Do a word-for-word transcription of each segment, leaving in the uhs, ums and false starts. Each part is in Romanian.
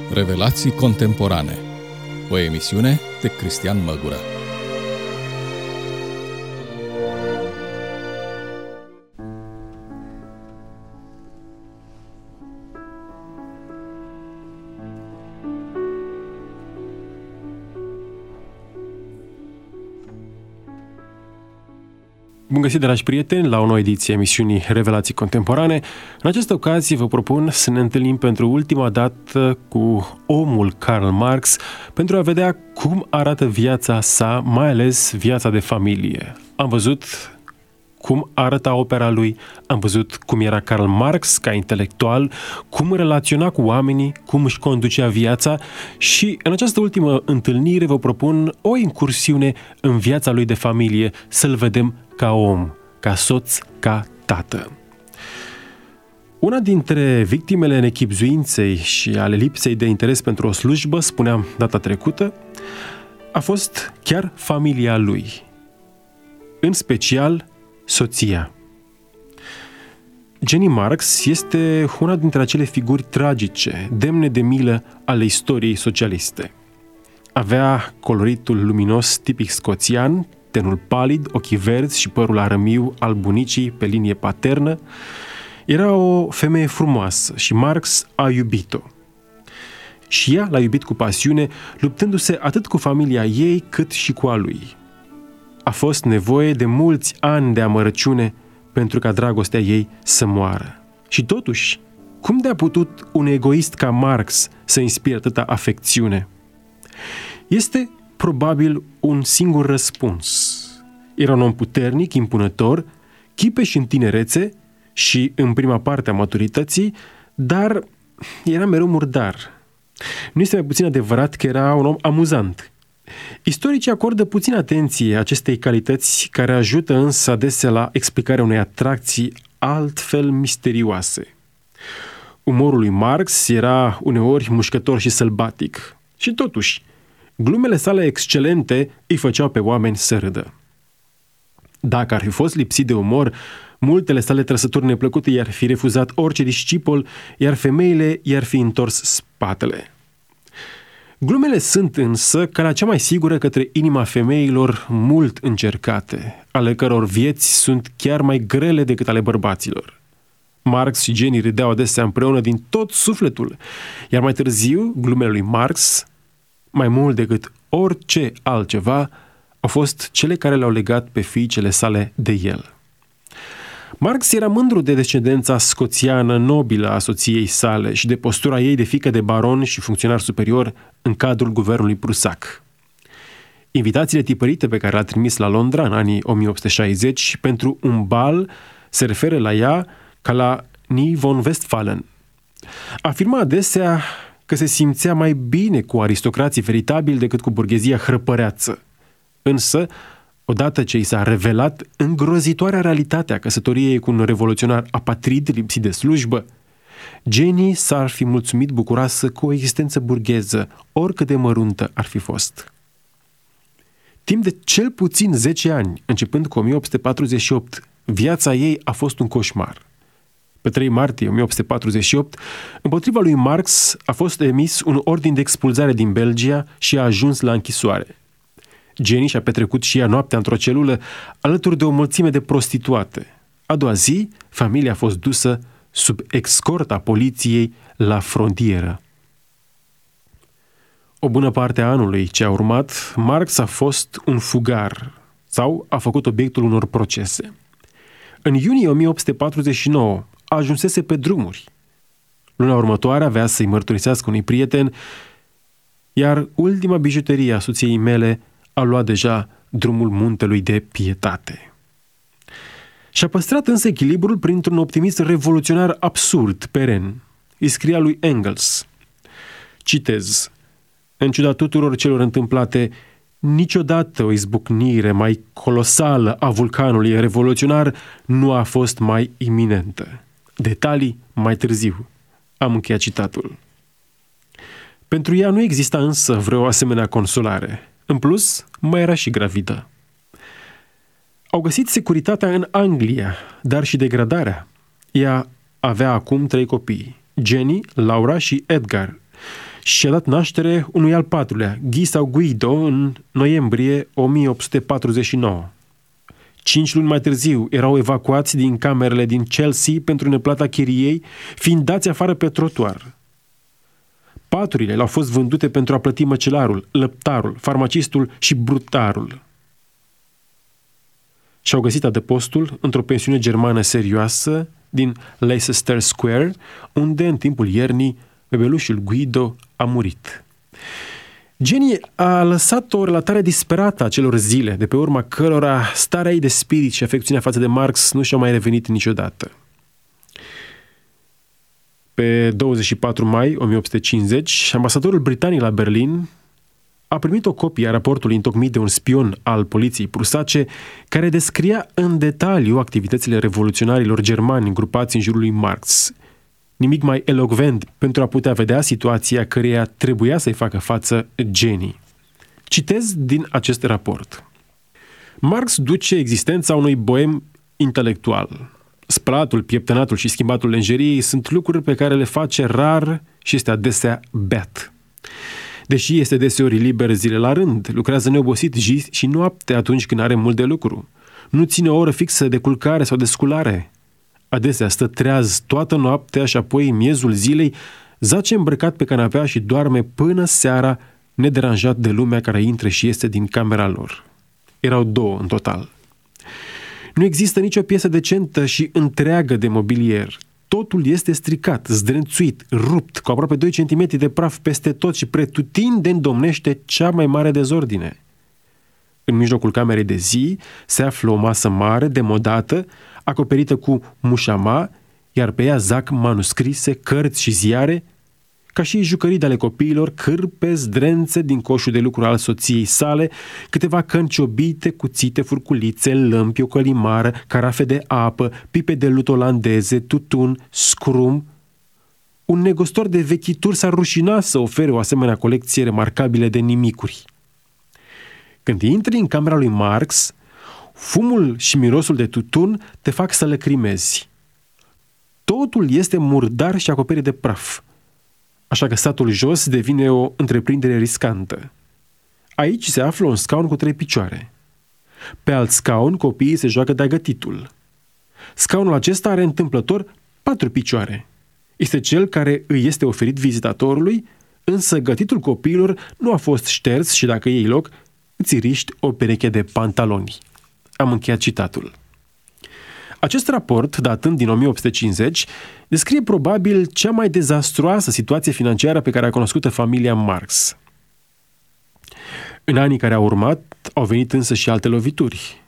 Revelații contemporane. O emisiune de Cristian Măgură. Bun găsit, dragi prieteni, la o nouă ediție a emisiunii Revelații Contemporane. În această ocazie vă propun să ne întâlnim pentru ultima dată cu omul Karl Marx pentru a vedea cum arată viața sa, mai ales viața de familie. Am văzut cum arăta opera lui, am văzut cum era Karl Marx ca intelectual, cum relaționa cu oamenii, cum își conducea viața și în această ultimă întâlnire vă propun o incursiune în viața lui de familie, să-l vedem ca om, ca soț, ca tată. Una dintre victimele nechibzuinței și ale lipsei de interes pentru o slujbă, spuneam data trecută, a fost chiar familia lui, în special soția. Jenny Marx este una dintre acele figuri tragice, demne de milă ale istoriei socialiste. Avea coloritul luminos tipic scoțian, tenul palid, ochii verzi și părul arămiu al bunicii pe linie paternă. Era o femeie frumoasă și Marx a iubit-o. Și ea l-a iubit cu pasiune, luptându-se atât cu familia ei cât și cu a lui. A fost nevoie de mulți ani de amărăciune pentru ca dragostea ei să moară. Și totuși, cum de-a putut un egoist ca Marx să inspire atâta afecțiune? Este probabil un singur răspuns. Era un om puternic, impunător, chipeș în tinerețe și în prima parte a maturității, dar era mereu murdar. Nu este mai puțin adevărat că era un om amuzant. Istoricii acordă puțin atenție acestei calități, care ajută însă adesea la explicarea unei atracții altfel misterioase. Umorul lui Marx era uneori mușcător și sălbatic și totuși glumele sale excelente îi făceau pe oameni să râdă. Dacă ar fi fost lipsit de umor, multele sale trăsături neplăcute i-ar fi refuzat orice discipol, iar femeile i-ar fi întors spatele. Glumele sunt însă calea cea mai sigură către inima femeilor mult încercate, ale căror vieți sunt chiar mai grele decât ale bărbaților. Marx și Jenny râdeau adesea împreună din tot sufletul, iar mai târziu glumele lui Marx, mai mult decât orice altceva, au fost cele care le-au legat pe fiicele sale de el. Marx era mândru de descendența scoțiană nobilă a soției sale și de postura ei de fiică de baron și funcționar superior în cadrul guvernului prusac. Invitațiile tipărite pe care le-a trimis la Londra în anii o mie opt sute șaizeci pentru un bal se referă la ea ca la Nie von Westphalen. Afirma adesea că se simțea mai bine cu aristocrații veritabili decât cu burghezia hrăpăreață. Însă, odată ce i s-a revelat îngrozitoarea realitate a căsătoriei cu un revoluționar apatrid lipsit de slujbă, Jenny s-ar fi mulțumit bucuroasă cu o existență burgheză, oricât de măruntă ar fi fost. Timp de cel puțin zece ani, începând cu o mie opt sute patruzeci și opt, viața ei a fost un coșmar. Pe trei martie o mie opt sute patruzeci și opt, împotriva lui Marx a fost emis un ordin de expulzare din Belgia și a ajuns la închisoare. Jenny și-a petrecut și ea noaptea într-o celulă alături de o mulțime de prostituate. A doua zi, familia a fost dusă sub escorta poliției la frontieră. O bună parte a anului ce a urmat, Marx a fost un fugar sau a făcut obiectul unor procese. În iunie o mie opt sute patruzeci și nouă ajunsese pe drumuri. Luna următoare avea să-i mărturisească unui prieten, iar ultima bijuterie a soției mele a luat deja drumul muntelui de pietate. Și-a păstrat însă echilibrul printr-un optimism revoluționar absurd, peren. Îi scria lui Engels. Citez: în ciuda tuturor celor întâmplate, niciodată o izbucnire mai colosală a vulcanului revoluționar nu a fost mai iminentă. Detalii mai târziu. Am încheiat citatul. Pentru ea nu exista însă vreo asemenea consolare. În plus, mai era și gravidă. Au găsit securitatea în Anglia, dar și degradarea. Ea avea acum trei copii, Jenny, Laura și Edgar, și a dat naștere unui al patrulea, Guy sau Guido, în noiembrie o mie opt sute patruzeci și nouă. Cinci luni mai târziu erau evacuați din camerele din Chelsea pentru neplata chiriei, fiind dați afară pe trotuar. Paturile le-au fost vândute pentru a plăti măcelarul, lăptarul, farmacistul și brutarul. Și-au găsit adăpostul într-o pensiune germană serioasă din Leicester Square, unde în timpul iernii bebelușul Guido a murit. Jenny a lăsat o relatare disperată a celor zile, de pe urma cărora starea ei de spirit și afecțiunea față de Marx nu și-au mai revenit niciodată. Pe douăzeci și patru mai o mie opt sute cincizeci, ambasadorul britanic la Berlin a primit o copie a raportului întocmit de un spion al poliției prusace, care descria în detaliu activitățile revoluționarilor germani îngrupați în jurul lui Marx. Nimic mai elocvent pentru a putea vedea situația căreia trebuia să-i facă față Jenny. Citez din acest raport. Marx duce existența unui boem intelectual. Spălatul, pieptănatul și schimbatul lenjeriei sunt lucruri pe care le face rar și este adesea beat. Deși este deseori liber zile la rând, lucrează neobosit zi și noapte atunci când are mult de lucru. Nu ține o oră fixă de culcare sau de sculare. Adesea stă treaz toată noaptea și apoi, miezul zilei, zace îmbrăcat pe canapea și doarme până seara, nederanjat de lumea care intră și iese din camera lor. Erau două în total. Nu există nicio piesă decentă și întreagă de mobilier. Totul este stricat, zdrențuit, rupt, cu aproape doi centimetri de praf peste tot și pretutindeni domnește cea mai mare dezordine. În mijlocul camerei de zi se află o masă mare, demodată, acoperită cu mușama, iar pe ea zac manuscrise, cărți și ziare, ca și jucării de ale copiilor, cârpe, zdrențe din coșul de lucru al soției sale, câteva căni ciobite, cuțite, furculițe, lămpi, o călimară, carafe de apă, pipe de lut olandeze, tutun, scrum. Un negustor de vechituri s-ar rușina să ofere o asemenea colecție remarcabilă de nimicuri. Când intri în camera lui Marx, fumul și mirosul de tutun te fac să lăcrimezi. Totul este murdar și acoperit de praf. Așa că statul jos devine o întreprindere riscantă. Aici se află un scaun cu trei picioare. Pe alt scaun, copiii se joacă de-a gătitul. Scaunul acesta are întâmplător patru picioare. Este cel care îi este oferit vizitatorului, însă gătitul copiilor nu a fost șters și dacă iei loc, îți riști o pereche de pantaloni. Am încheiat citatul. Acest raport, datând din o mie opt sute cincizeci, descrie probabil cea mai dezastruoasă situație financiară pe care a cunoscut-o familia Marx. În anii care au urmat, au venit însă și alte lovituri.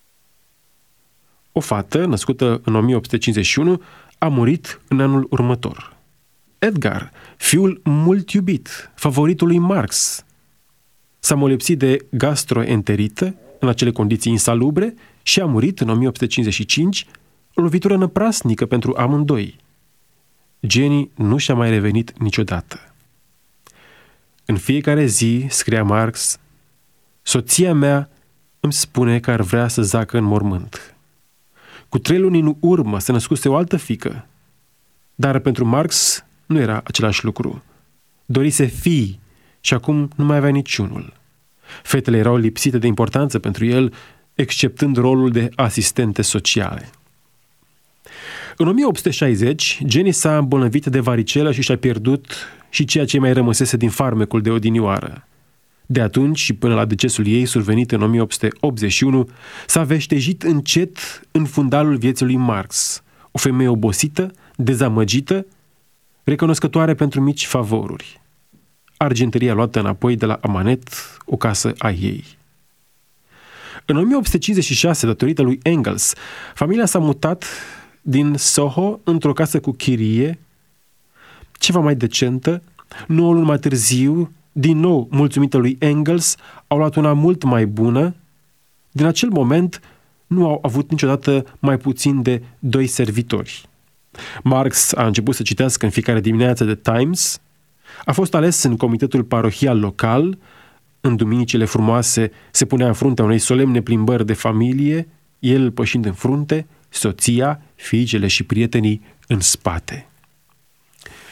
O fată, născută în o mie opt sute cincizeci și unu, a murit în anul următor. Edgar, fiul mult iubit, favoritul lui Marx, s-a molepsit de gastroenterită în acele condiții insalubre și a murit în o mie opt sute cincizeci și cinci, o lovitură năprasnică pentru amândoi. Jenny nu și-a mai revenit niciodată. În fiecare zi, scria Marx, soția mea îmi spune că ar vrea să zacă în mormânt. Cu trei luni în urmă se născuse o altă fiică, dar pentru Marx nu era același lucru. Dorise fii și acum nu mai avea niciunul. Fetele erau lipsite de importanță pentru el, exceptând rolul de asistente sociale. În o mie opt sute șaizeci, Jenny s-a îmbolnăvit de varicelă și și-a pierdut și ceea ce mai rămăsese din farmecul de odinioară. De atunci și până la decesul ei, survenit în o mie opt sute optzeci și unu, s-a veștejit încet în fundalul vieții lui Marx, o femeie obosită, dezamăgită, recunoscătoare pentru mici favoruri. Argenteria luată înapoi de la Amanet, o casă a ei. În o mie opt sute cincizeci și șase, datorită lui Engels, familia s-a mutat din Soho într-o casă cu chirie, ceva mai decentă. Nouă luni mai târziu, din nou, mulțumită lui Engels, au luat una mult mai bună. Din acel moment, nu au avut niciodată mai puțin de doi servitori. Marx a început să citească în fiecare dimineață The Times, a fost ales în comitetul parohial local, în duminicile frumoase se punea în fruntea unei solemne plimbări de familie, el pășind în frunte, soția, fiicele și prietenii în spate.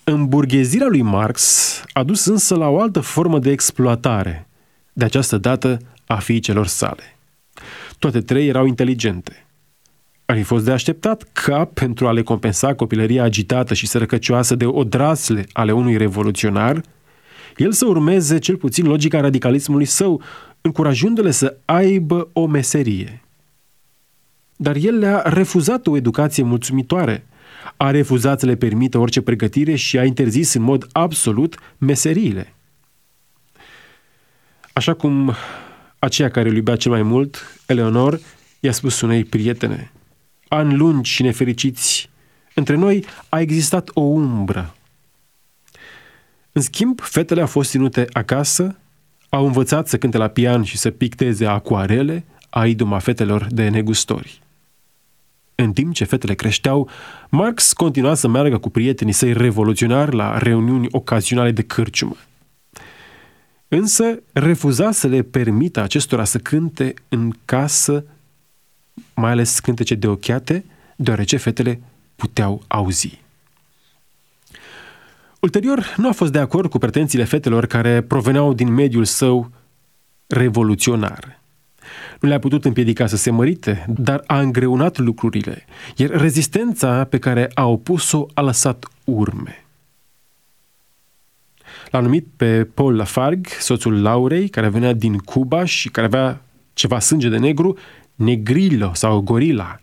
Îmburghezirea lui Marx a dus însă la o altă formă de exploatare, de această dată a fiicelor sale. Toate trei erau inteligente. Ar fi fost de așteptat ca, pentru a le compensa copilăria agitată și sărăcăcioasă de odrasle ale unui revoluționar, el să urmeze cel puțin logica radicalismului său, încurajându-le să aibă o meserie. Dar el le-a refuzat o educație mulțumitoare, a refuzat să le permită orice pregătire și a interzis în mod absolut meseriile. Așa cum aceea care îl iubea cel mai mult, Eleonor, i-a spus unei prietene: ani lungi și nefericiți, între noi a existat o umbră. În schimb, fetele au fost ținute acasă, au învățat să cânte la pian și să picteze acuarele, a idoma fetelor de negustori. În timp ce fetele creșteau, Marx continua să meargă cu prietenii săi revoluționari la reuniuni ocazionale de cârciumă. Însă refuza să le permită acestora să cânte în casă, mai ales cântece de ochiate, deoarece fetele puteau auzi. Ulterior, nu a fost de acord cu pretențiile fetelor care proveneau din mediul său revoluționar. Nu le-a putut împiedica să se mărite, dar a îngreunat lucrurile, iar rezistența pe care a opus-o a lăsat urme. L-a numit pe Paul Lafargue, soțul Laurei, care venea din Cuba și care avea ceva sânge de negru, Negrilo sau Gorila.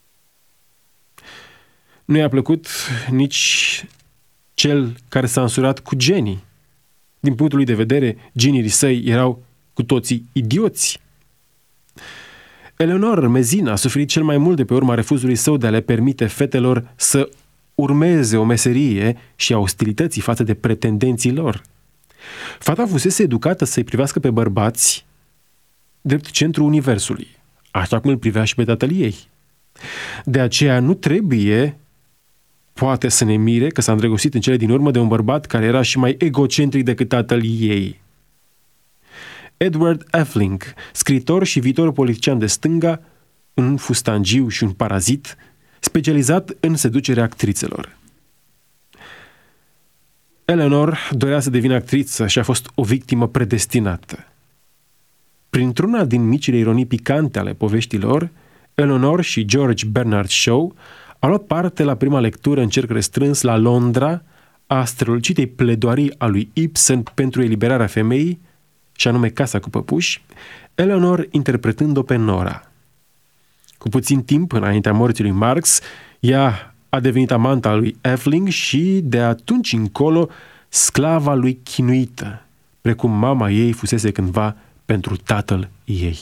Nu i-a plăcut nici cel care s-a însurat cu genii. Din punctul lui de vedere, genii săi erau cu toții idioți. Eleonor Mezina a suferit cel mai mult de pe urma refuzului său de a le permite fetelor să urmeze o meserie și a ostilității față de pretendenții lor. Fata fusese educată să-i privească pe bărbați drept centrul universului, așa cum îl privea și pe tatăl ei. De aceea nu trebuie, poate să ne mire că s-a îndrăgostit în cele din urmă de un bărbat care era și mai egocentric decât tatăl ei. Edward Elling, scriitor și viitor politician de stânga, un fustangiu și un parazit, specializat în seducerea actrițelor. Eleanor dorea să devină actriță și a fost o victimă predestinată. Printr-una din micile ironii picante ale poveștilor, Eleanor și George Bernard Shaw au luat parte la prima lectură în cerc restrâns la Londra a strălucitei pledoarii a lui Ibsen pentru eliberarea femeii, și anume Casa cu păpuși, Eleanor interpretând-o pe Nora. Cu puțin timp înaintea morții lui Marx, ea a devenit amanta lui Elling și, de atunci încolo, sclava lui chinuită, precum mama ei fusese cândva pentru tatăl ei.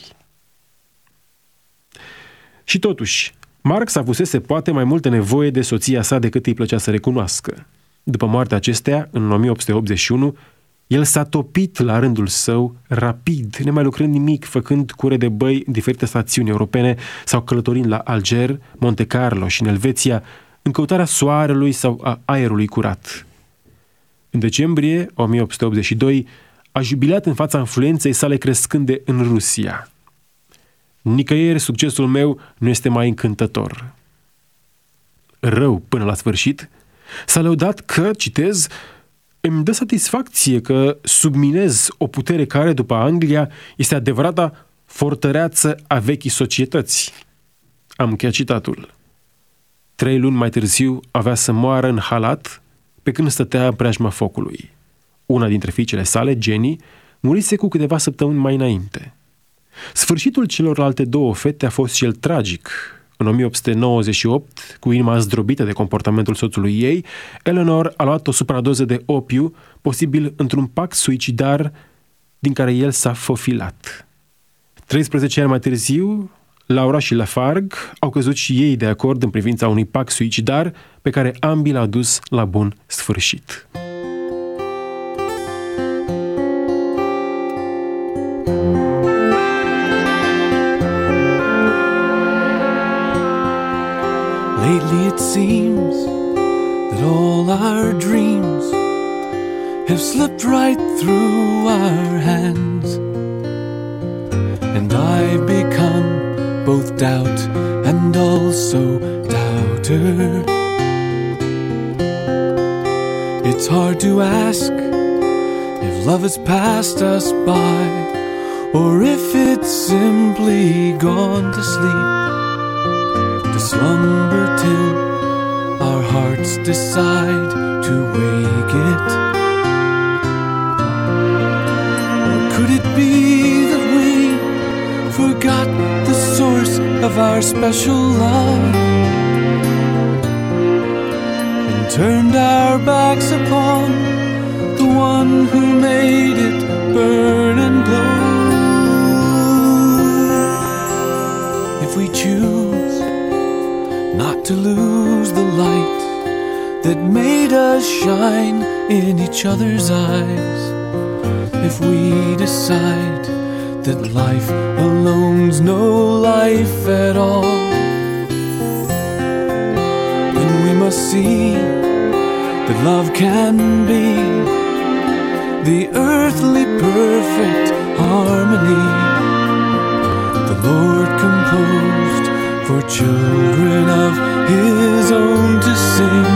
Și totuși, Marx avusese poate mai multă nevoie de soția sa decât îi plăcea să recunoască. După moartea acesteia, în o mie opt sute optzeci și unu, el s-a topit la rândul său, rapid, nemai lucrând nimic, făcând cure de băi în diferite stațiuni europene sau călătorind la Alger, Monte Carlo și în Elveția, în căutarea soarelui sau a aerului curat. În decembrie o mie opt sute optzeci și doi a jubilat în fața influenței sale crescânde în Rusia. Nicăieri succesul meu nu este mai încântător. Rău până la sfârșit, s-a lăudat că, citez, îmi dă satisfacție că subminez o putere care, după Anglia, este adevărata fortăreață a vechii societăți. Am încheiat citatul. Trei luni mai târziu avea să moară în halat pe când stătea în preajma focului. Una dintre fiicele sale, Jenny, murise cu câteva săptămâni mai înainte. Sfârșitul celorlalte două fete a fost cel tragic. În o mie opt sute nouăzeci și opt, cu inima zdrobită de comportamentul soțului ei, Eleanor a luat o supradoză de opiu, posibil într-un pact suicidar din care el s-a făfilat. treisprezece ani mai târziu, Laura și Lafargue au căzut și ei de acord în privința unui pact suicidar pe care ambii l-au dus la bun sfârșit. Lately it seems that all our dreams have slipped right through our hands, and I've become both doubt and also doubter. It It's hard to ask if love has passed us by, or if it's simply gone to sleep, to slumber till our hearts decide to wake it. Or could it be that we forgot the source of our special love and turned our backs upon the one who made it burn and glow? If we choose not to lose the light that made us shine in each other's eyes, if we decide that life alone's no life at all, then we must see that love can be the earthly perfect harmony the Lord composed for children of His own to sing.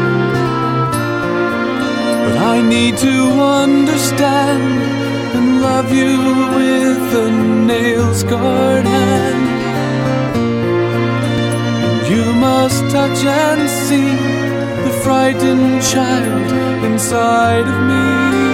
But I need to understand and love you with a nail-scarred hand. And you must touch and see the frightened child inside of me.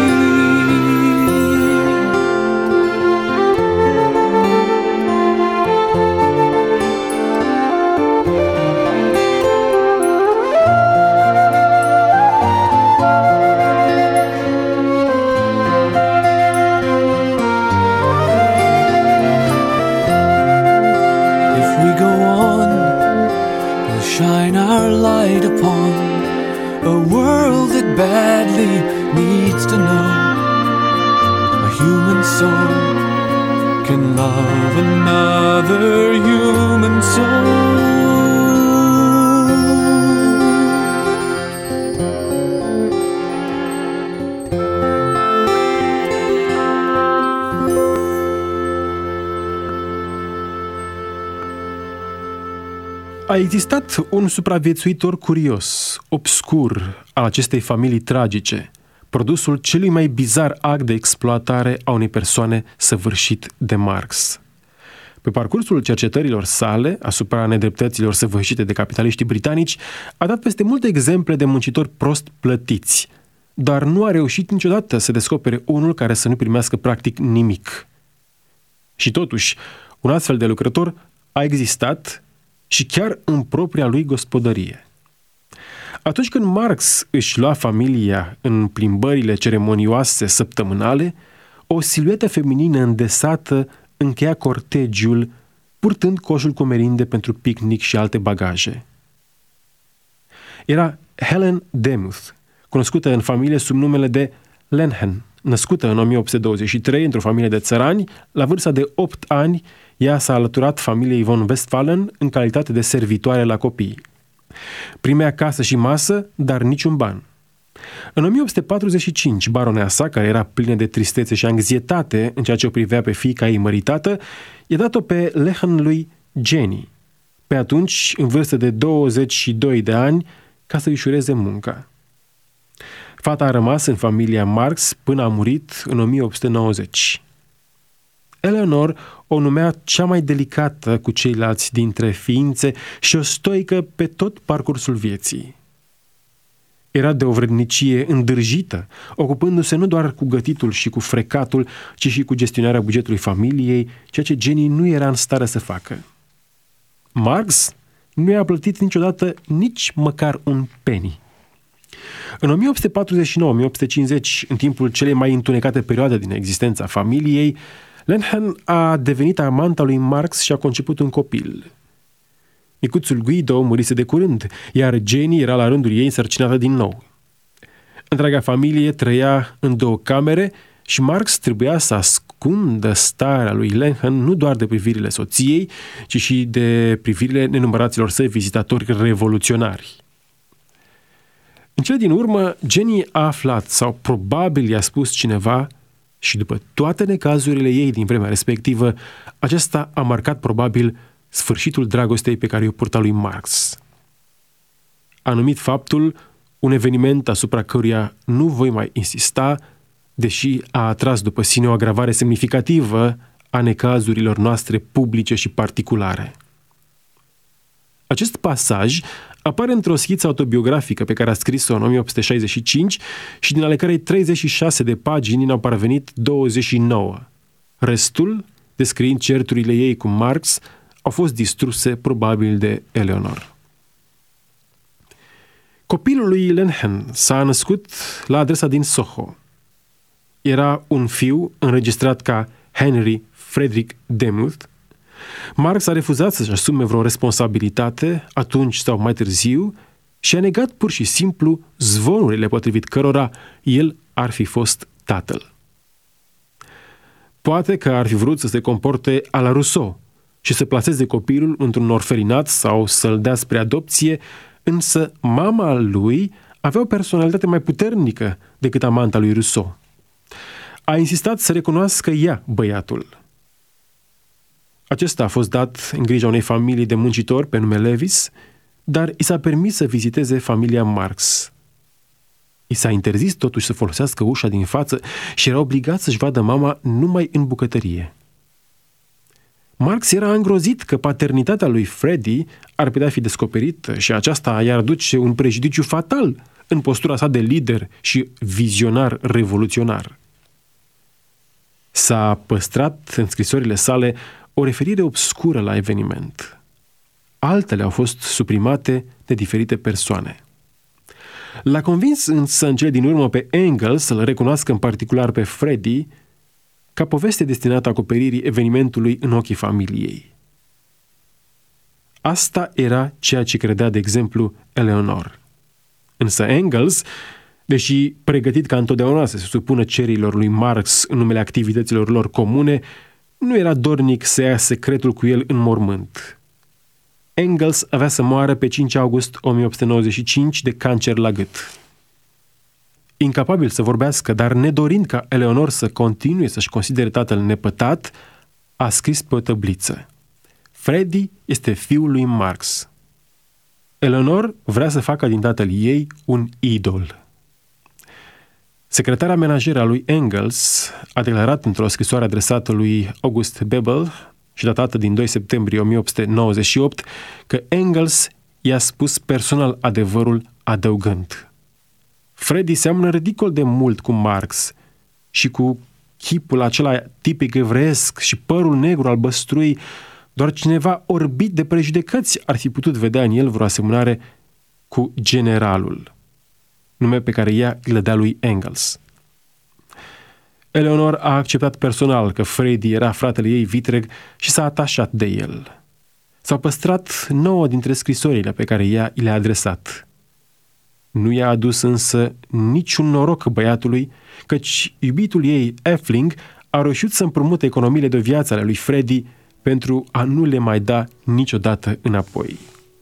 Shine our light upon a world that badly needs to know a human soul can love another human soul. A existat un supraviețuitor curios, obscur, al acestei familii tragice, produsul celui mai bizar act de exploatare a unei persoane săvârșit de Marx. Pe parcursul cercetărilor sale asupra nedreptăților săvârșite de capitaliștii britanici, a dat peste multe exemple de muncitori prost plătiți, dar nu a reușit niciodată să descopere unul care să nu primească practic nimic. Și totuși, un astfel de lucrător a existat și chiar în propria lui gospodărie. Atunci când Marx își lua familia în plimbările ceremonioase săptămânale, o siluetă feminină îndesată încheia cortegiul, purtând coșul cu merinde pentru picnic și alte bagaje. Era Helen Demuth, cunoscută în familie sub numele de Lenhen. Născută în o mie opt sute douăzeci și trei într-o familie de țărani, la vârsta de opt ani, ea s-a alăturat familiei von Westphalen în calitate de servitoare la copii. Primea casă și masă, dar niciun ban. În o mie opt sute patruzeci și cinci, baroneasa, care era plină de tristețe și anxietate în ceea ce o privea pe fiica ei măritată, i-a dat-o pe Lehen lui Jenny, pe atunci în vârstă de douăzeci și doi de ani, ca să-i ușureze munca. Fata a rămas în familia Marx până a murit în o mie opt sute nouăzeci. Eleanor o numea cea mai delicată cu ceilalți dintre ființe și o stoică pe tot parcursul vieții. Era de o vrednicie îndârjită, ocupându-se nu doar cu gătitul și cu frecatul, ci și cu gestionarea bugetului familiei, ceea ce Jenny nu era în stare să facă. Marx nu i-a plătit niciodată nici măcar un penny. În o mie opt sute patruzeci și nouă - o mie opt sute cincizeci, în timpul celei mai întunecate perioade din existența familiei, Lenhen a devenit amanta lui Marx și a conceput un copil. Micuțul Guido murise de curând, iar Jenny era la rândul ei însărcinată din nou. Întreaga familie trăia în două camere și Marx trebuia să ascundă starea lui Lenhen nu doar de privirile soției, ci și de privirile nenumăraților săi vizitatori revoluționari. În cele din urmă, Jenny a aflat, sau probabil i-a spus cineva, și după toate necazurile ei din vremea respectivă, acesta a marcat probabil sfârșitul dragostei pe care o purta lui Marx. A numit faptul un eveniment asupra căruia nu voi mai insista, deși a atras după sine o agravare semnificativă a necazurilor noastre publice și particulare. Acest pasaj apare într-o schiță autobiografică pe care a scris-o în o mie opt sute șaizeci și cinci și din ale cărei treizeci și șase de pagini ne-au parvenit douăzeci și nouă. Restul, descriind certurile ei cu Marx, au fost distruse probabil de Eleanor. Copilul lui Lenhen s-a născut la adresa din Soho. Era un fiu înregistrat ca Henry Frederick Demuth. Marx a refuzat să-și asume vreo responsabilitate atunci sau mai târziu și a negat pur și simplu zvonurile potrivit cărora el ar fi fost tatăl. Poate că ar fi vrut să se comporte a la Rousseau și să plaseze copilul într-un orfelinat sau să-l dea spre adopție, însă mama lui avea o personalitate mai puternică decât amanta lui Rousseau. A insistat să recunoască ea băiatul. Acesta a fost dat în grija unei familii de muncitori pe nume Levis, dar i s-a permis să viziteze familia Marx. I s-a interzis totuși să folosească ușa din față și era obligat să-și vadă mama numai în bucătărie. Marx era îngrozit că paternitatea lui Freddy ar putea fi descoperită și aceasta i-ar aduce un prejudiciu fatal în postura sa de lider și vizionar revoluționar. S-a păstrat în scrisorile sale o referire obscură la eveniment. Altele au fost suprimate de diferite persoane. L-a convins însă în cele din urmă pe Engels să-l recunoască în particular pe Freddy ca poveste destinată acoperirii evenimentului în ochii familiei. Asta era ceea ce credea, de exemplu, Eleanor. Însă Engels, deși pregătit ca întotdeauna să se supună cererilor lui Marx în numele activităților lor comune, nu era dornic să ia secretul cu el în mormânt. Engels avea să moară pe cinci august o mie opt sute nouăzeci și cinci de cancer la gât. Incapabil să vorbească, dar nedorind ca Eleanor să continue să-și considere tatăl nepătat, a scris pe o tăbliță: Freddy este fiul lui Marx. Eleanor vrea să facă din tatăl ei un idol. Secretara menajeră a lui Engels a declarat într-o scrisoare adresată lui August Bebel și datată din doi septembrie o mie opt sute nouăzeci și opt că Engels i-a spus personal adevărul, adăugând: Freddy seamănă ridicol de mult cu Marx și cu chipul acela tipic evreiesc și părul negru albăstrui, doar cineva orbit de prejudecăți ar fi putut vedea în el vreo asemănare cu generalul, nume pe care ea îl dădea lui Engels. Eleanor a acceptat personal că Freddy era fratele ei vitreg și s-a atașat de el. S-au păstrat nouă dintre scrisorile pe care ea i le-a adresat. Nu i-a adus însă niciun noroc băiatului, căci iubitul ei, Effling, a reușit să împrumute economiile de viață ale lui Freddy pentru a nu le mai da niciodată înapoi.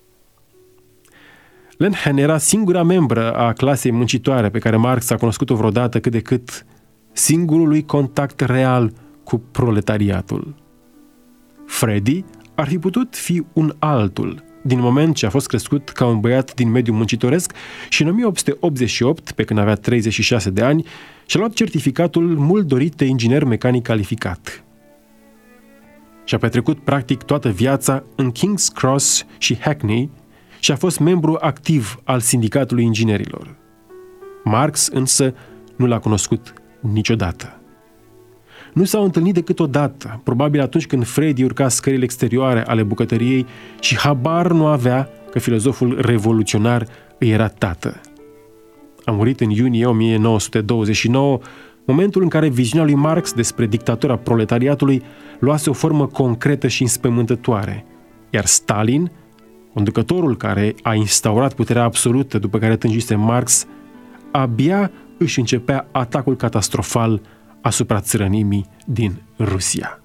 Lenhen era singura membră a clasei muncitoare pe care Marx a cunoscut-o vreodată cât de cât, singurul lui contact real cu proletariatul. Freddy ar fi putut fi un altul, din moment ce a fost crescut ca un băiat din mediul muncitoresc și în o mie opt sute optzeci și opt, pe când avea treizeci și șase de ani, și-a luat certificatul mult dorit de inginer mecanic calificat. Și-a petrecut practic toată viața în King's Cross și Hackney și a fost membru activ al sindicatului inginerilor. Marx însă nu l-a cunoscut niciodată. Nu s-au întâlnit decât o dată, probabil atunci când Freddy urca scările exterioare ale bucătăriei și habar nu avea că filozoful revoluționar îi era tată. A murit în iunie o mie nouă sute douăzeci și nouă, momentul în care viziunea lui Marx despre dictatura proletariatului luase o formă concretă și înspăimântătoare, iar Stalin, conducătorul care a instaurat puterea absolută după care tângise Marx, abia își începea atacul catastrofal asupra țărănimii din Rusia.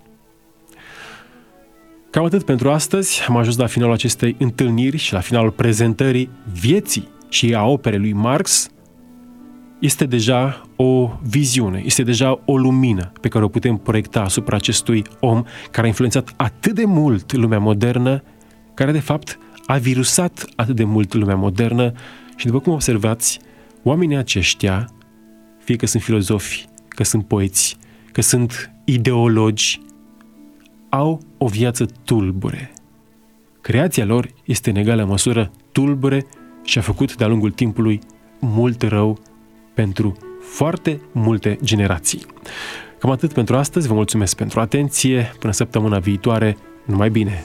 Cam atât pentru astăzi. Am ajuns la finalul acestei întâlniri și la finalul prezentării vieții și a operei lui Marx. Este deja o viziune, este deja o lumină pe care o putem proiecta asupra acestui om care a influențat atât de mult lumea modernă, care de fapt a virusat atât de mult lumea modernă Și după cum observați, oamenii aceștia, fie că sunt filozofi, că sunt poeți, că sunt ideologi, au o viață tulbure. Creația lor este în egală măsură tulbure și a făcut de-a lungul timpului mult rău pentru foarte multe generații. Cam atât pentru astăzi, vă mulțumesc pentru atenție, până săptămâna viitoare, numai bine!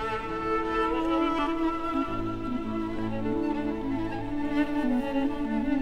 Thank you.